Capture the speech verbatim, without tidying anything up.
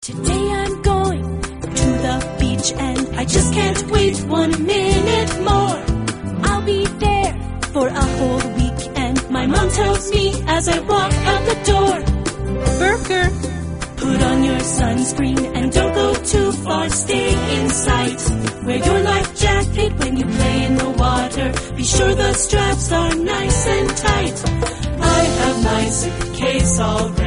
Today I'm going to the beach and I just can't wait one minute more. I'll be there for a whole week and my mom tells me as I walk out the door, Burger, put on your sunscreen and don't go too far, stay in sight. Wear your life jacket when you play in the water. Be sure the straps are nice and tight. I have my suitcase all ready.